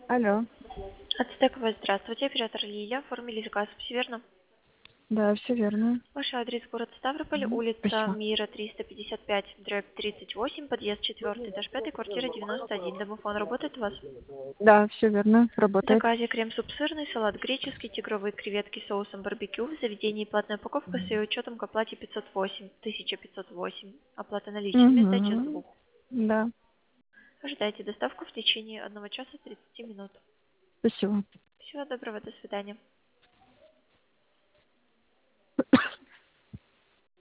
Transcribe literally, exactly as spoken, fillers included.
Алло. Ацтековая, здравствуйте, оператор Лилия, оформили заказ, все верно? Да, все верно. Ваш адрес город Ставрополь, Мгм. улица Спасибо. Мира, триста пятьдесят пять, дробь тридцать восемь, подъезд четвертый, этаж пятый, квартира девяносто один. Домофон работает у вас? Да, все верно. В Работает. заказе крем-суп сырный, салат греческий, тигровые креветки с соусом барбекю. В заведении платная упаковка с ее учетом к оплате пятьсот восемь, тысяча пятьсот восемь. Оплата наличными, сдача с Угу. двух. Да, Ожидайте доставку в течение одного часа тридцати минут. спасибо. Всего доброго, до свидания.